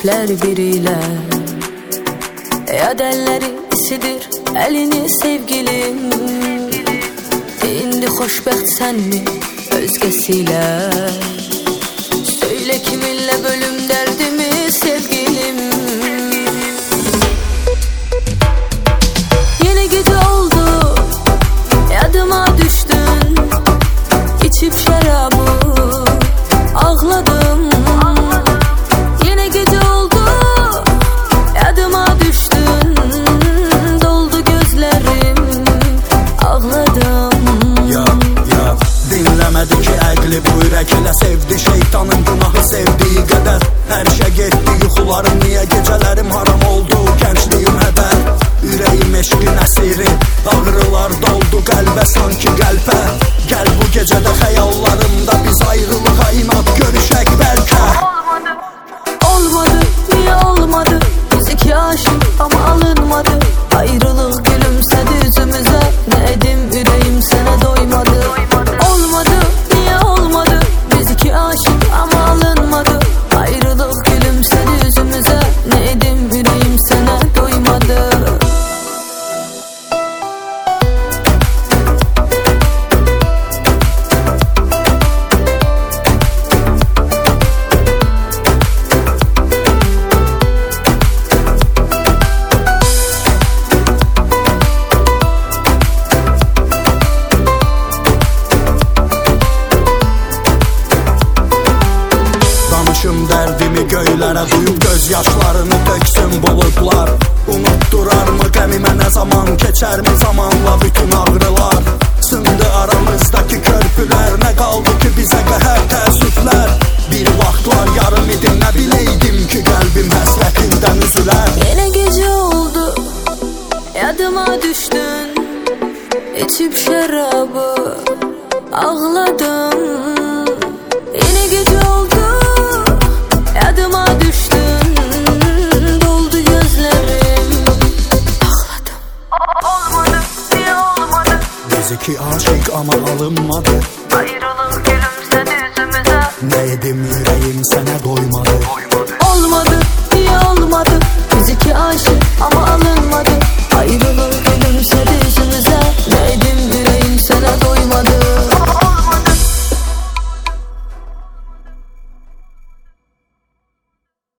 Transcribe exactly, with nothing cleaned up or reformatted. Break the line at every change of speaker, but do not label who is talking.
Düşüblər biriyle. Ədəlləri isidir əlini sevgilim. İndi xoşbəxt sənmi özgəsiyle? Söyle kiminle bölüm derdimi sevgilim. Yeni gece oldu, yadıma düştün. İçip şarabı ağladım. Yeni gece oldu, yadıma düştün. Doldu gözlerim, ağladım.
Ya ya dinləmədi ki əqli bu ürək elə sevdi. Şeytanın günahı sevdiği qədər. Hər şey getdi yuxularım, niyə gecələrim haram oldu? Gəncliyim hədər, ürəyim eşqin əsiri. Ağrılar doldu qəlbə sanki qəlbə. Gəl bu gecədə xəyallarımda biz ayrılığa inat görüşək bəlkə.
Olmadı, niye olmadı? Biz iki aşık ama alınmadı. Ayrılık gülümsedi yüzümüze. Ne edim yüreğim sana doymadı. Olmadı, niye olmadı? Biz iki aşık ama alınmadı. Ayrılık gülümsedi yüzümüze. Ne edim yüreğim sana doymadı.
Dərdimi göylərə duyub göz yaşlarını döksün buludlar. Unutdurar mı qəmimə nə zaman, keçər mi zamanla bütün ağrılar? Sındı aramızdaki körpülər, nə qaldı ki bizə qəhər təəssüflər? Bir vaxtlar yarım idim, nə bileydim ki qəlbim həsrətindən üzülər.
Yine gece oldu, yadıma düştün. İçip şarabı ağladım. Yine gece oldu, yadıma düştün. Doldu gözlerim, ağladım. Olmadı, niye olmadı?
Biz iki aşık ama alınmadı.
Ayrılık gülümsedi yüzümüze.
Ne edim yüreğim